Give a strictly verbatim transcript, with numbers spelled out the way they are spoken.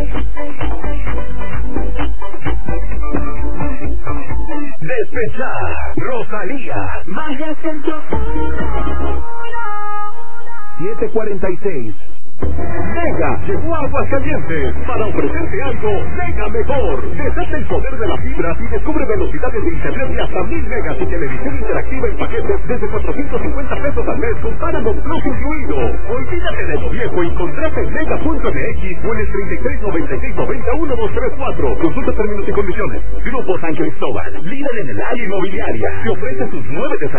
Despechar, Rosalía, Magia Centro. siete cuarenta y seis. Mega llegó a Aguascalientes para ofrecerte algo mega mejor. Desata el poder de las fibras y descubre velocidades de internet de hasta mil megas y televisión interactiva en paquetes desde cuatrocientos cincuenta pesos al mes con Paramount Plus incluido. Olvídate de lo viejo y contrata en mega punto m x o en el treinta y seis noventa y seis noventa uno dos tres cuatro. Consulta términos y condiciones. Grupo San Cristóbal, líder en el área inmobiliaria, te ofrece sus nueve desarrollos